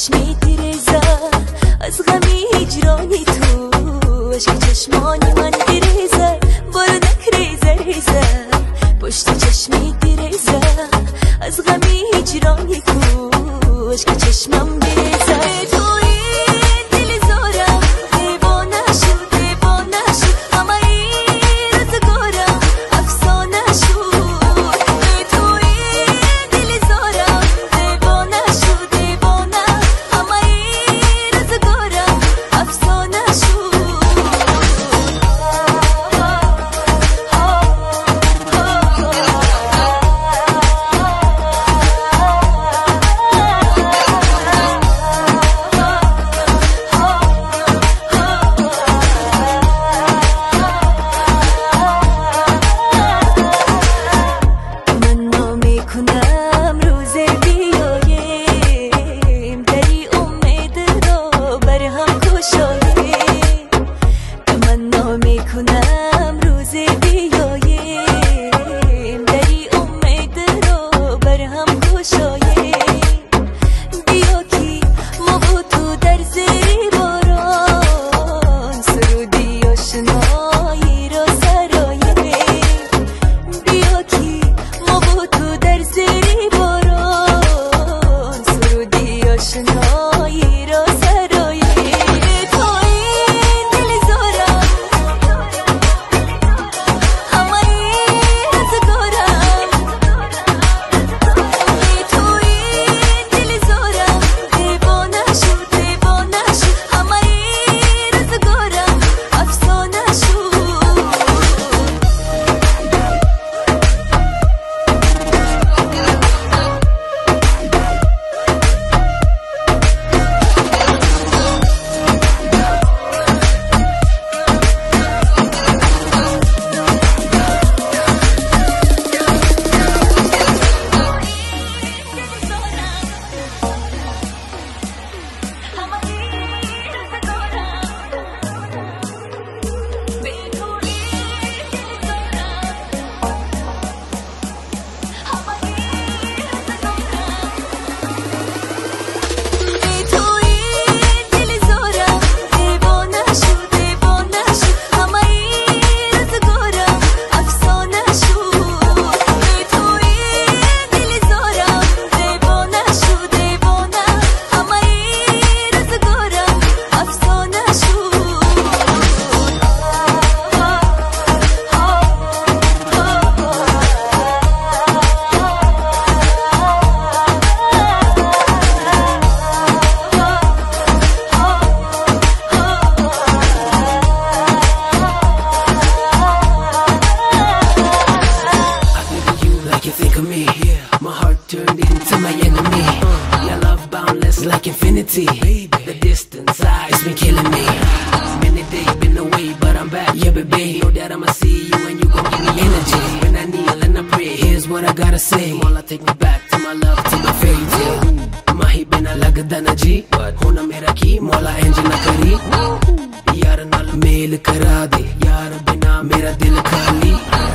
چشمی تیرزا از غمی هجرانی تو عشق چشمانی من تیرزا برو نکریزه ریزه پشت چشمی تیرزا از غمی هجرانی تو عشق چشمم بیزا توی دل زارم دیوانه شد همه این روزگارم افسانه شد توی دل زارم دیوانه شد همه این روزگارم افسانه شد کنم روز بیاییم دری امید رو بر هم گشاییم بیا کی ما با تو در زیر باران سرودی آشنایی را سراییم بیا کی ما با تو در زیر باران سرودی آشنایی را سراییم My heart turned into my enemy. Your love boundless like infinity. The distance has been killing me. Many days been away, but I'm back. Yeah, baby, know that I'ma see you and you gon' give me energy. When I kneel and I pray, here's what I gotta say. Mola, take me back to my love, to my fairy tale. Mahi bina lagda na ji, hona mera ki Mola enj na kari. Yaar naal meel kara de, yaar bina mera dil khali.